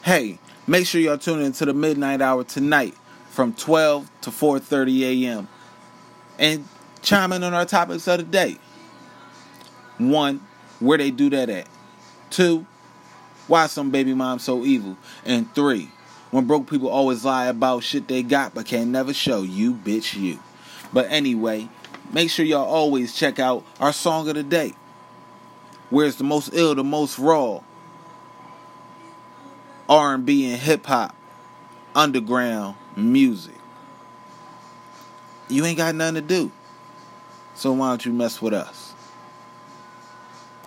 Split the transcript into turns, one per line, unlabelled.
Hey, make sure y'all tune into the midnight hour tonight from 12 to 4:30 a.m. and chime in on our topics of the day. 1, where they do that at. 2, why some baby moms so evil. And 3, when broke people always lie about shit they got but can never show. You bitch you. But anyway, make sure y'all always check out our song of the day, where it's the most ill, the most raw R&B and hip-hop underground music. You ain't got nothing to do, so why don't you mess with us?